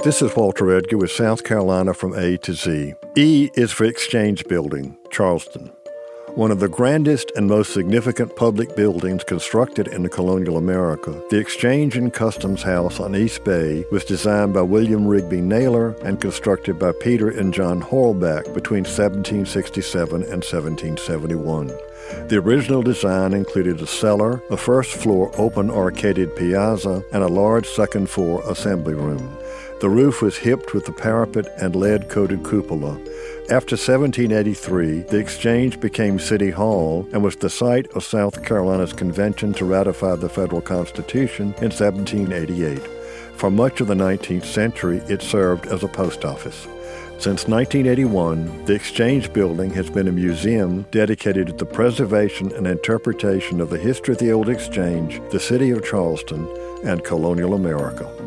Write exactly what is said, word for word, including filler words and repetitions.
This is Walter Edgar with South Carolina from A to Z. E is for Exchange Building, Charleston. One of the grandest and most significant public buildings constructed in the colonial America, the Exchange and Customs House on East Bay was designed by William Rigby Naylor and constructed by Peter and John Horlback between seventeen sixty-seven and seventeen seventy-one. The original design included a cellar, a first-floor open arcaded piazza, and a large second-floor assembly room. The roof was hipped with the parapet and lead-coated cupola. After seventeen eighty-three, the Exchange became City Hall and was the site of South Carolina's convention to ratify the federal Constitution in seventeen eighty-eight. For much of the nineteenth century, it served as a post office. Since nineteen eighty-one, the Exchange Building has been a museum dedicated to the preservation and interpretation of the history of the Old Exchange, the city of Charleston, and colonial America.